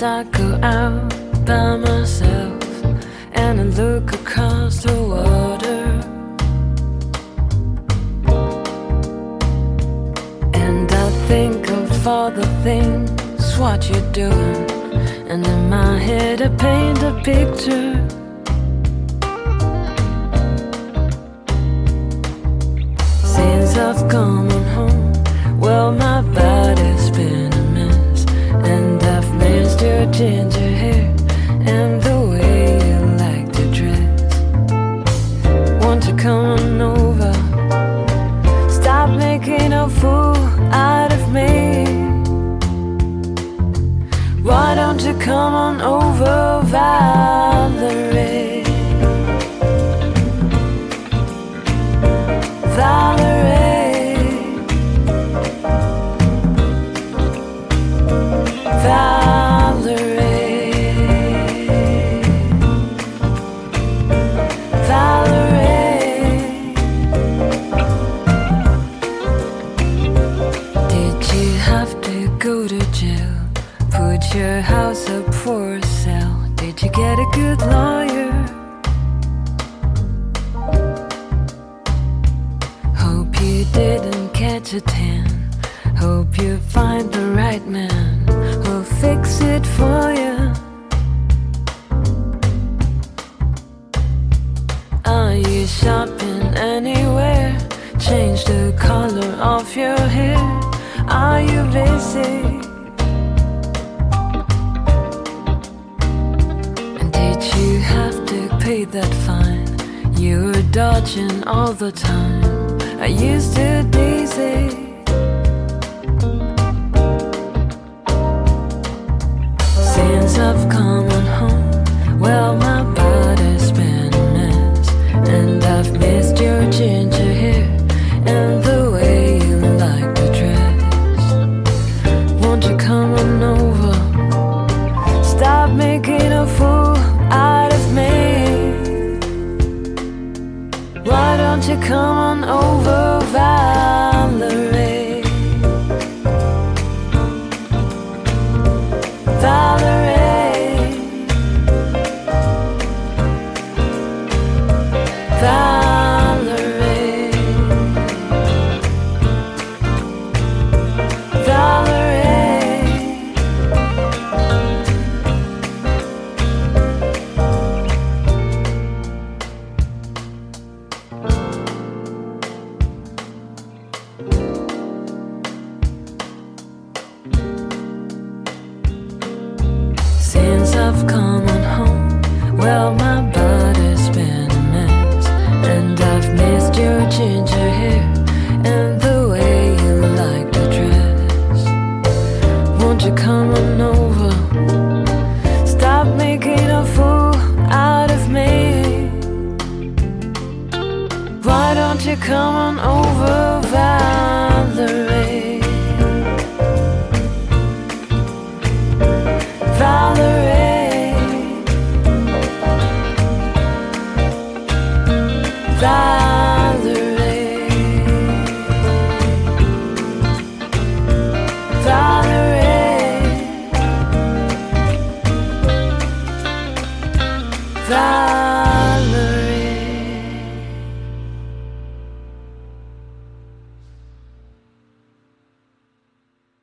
I go out by myself and I look across the water, and I think of all the things what you're doing, and in my head I paint a picture. Since I've come on home, well, my body's been a mess, and I've missed your ginger hair and the way you like to dress. Won't you come on over? Stop making a fool out of me. Why don't you come on over, Valerie? Valerie, Valerie, Valerie. Did you have to go to jail? Put your house up for sale? Did you get a good lawyer? Hope you didn't catch a tan. Hope you find the right man who'll fix it for you. Are you shopping anywhere? Change the color of your hair. Are you busy? And did you have to pay that fine? You were dodging all the time. Are you still dizzy? Since I've come on home, well, my body's been a mess, and I've missed your ginger hair and the way you like to dress. Won't you come on over? Stop making a fool out of me. Why don't you come on over, Valerie? Valerie, Valerie, Valerie. Since I've come on home, well, my body's been a mess, and I've missed your ginger hair and the way you like to dress. Won't you come on over? Stop making a fool out of me. Why don't you come on over, Valerie? Valerie, Valerie, Valerie, Valerie.